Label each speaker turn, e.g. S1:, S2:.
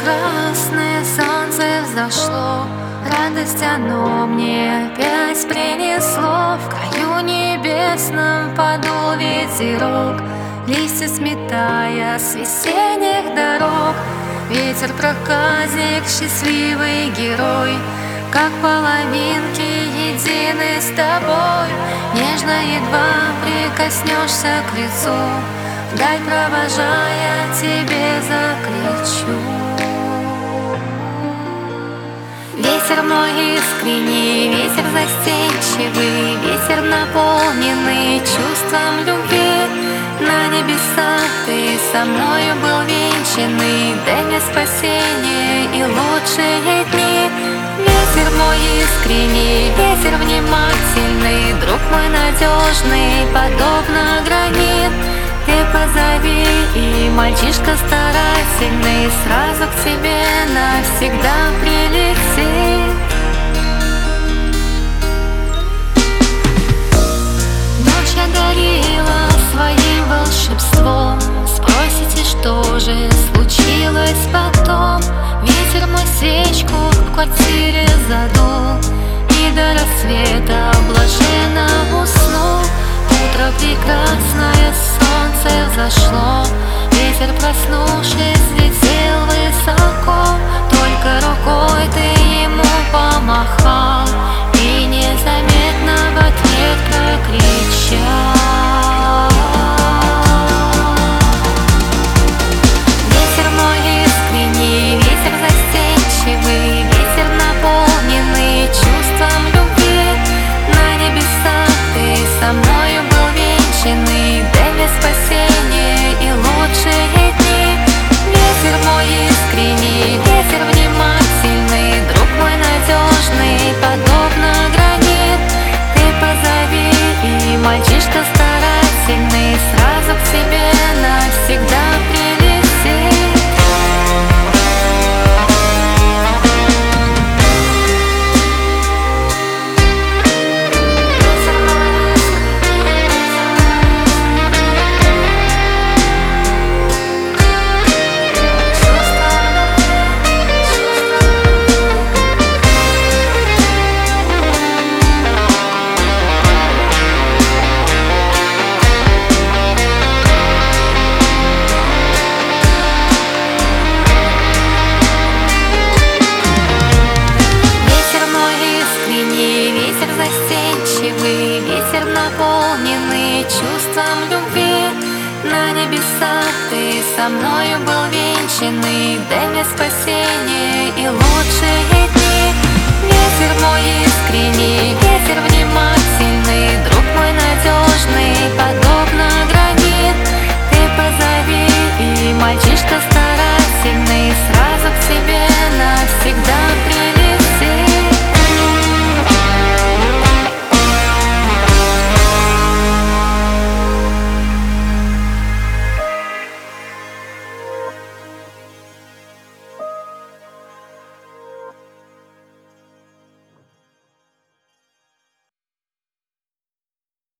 S1: прекрасное солнце взошло, радость оно мне опять принесло. В краю небесном подул ветерок, листья сметая с весенних дорог. Ветер проказник, счастливый герой, как половинки едины с тобой. Нежно едва прикоснешься к лицу, вдаль провожая тебе закричу. Ветер мой искренний, ветер застенчивый, ветер наполненный чувством любви. На небесах ты со мною был венчанный, дай мне спасение и лучшие дни. Ветер мой искренний, ветер внимательный, друг мой надежный, подобно гранит. Ты позови, и мальчишка старательный сразу к тебе навсегда прилетит. Ночь одарила своим волшебством, спросите, что же случилось потом? Ветер мой свечку в квартире задул, и до рассвета блаженно уснул. Утро прекрасное, солнце взошло, ветер, проснувшись, летел высоко. Только рукой ты ему помахал и незаметно в ответ прокричал. Ветер мой искренний, ветер застенчивый, ветер наполненный чувством любви. На небесах ты со мною был венчанный, дай мне спасение и лучшие дни. Ветер мой искренний, ветер внимательный, друг мой надежный, подобно гранит. Ты позови, и мальчишка старательный сразу к тебе навсегда прилетит. Ветер наполненный чувством любви. На небесах ты со мною был венчанный, дай мне спасение и лучшие дни. Ветер мой искренний,